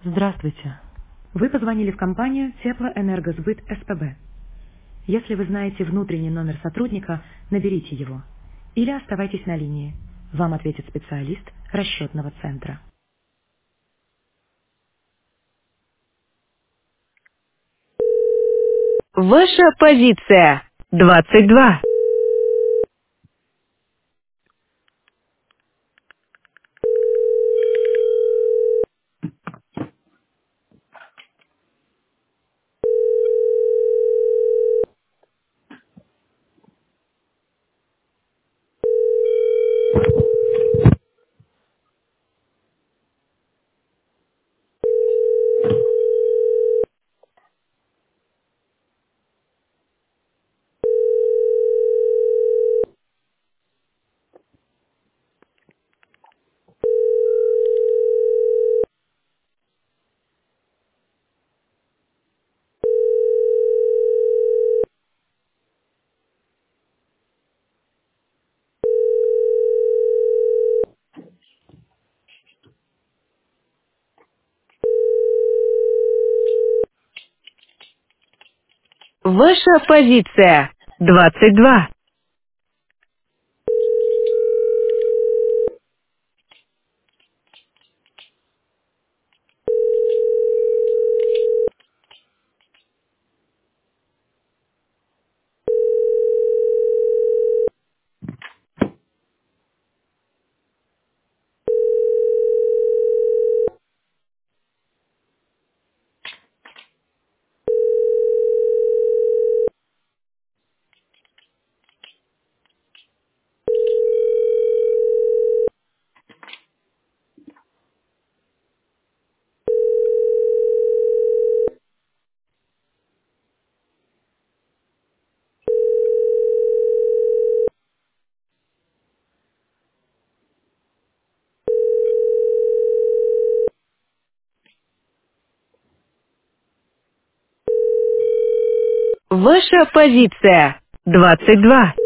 Здравствуйте. Вы позвонили в компанию Теплоэнергосбыт СПБ. Если вы знаете внутренний номер сотрудника, наберите его. Или оставайтесь на линии. Вам ответит специалист расчетного центра. Ваша позиция 22. Ваша позиция 22. Ваша позиция 22.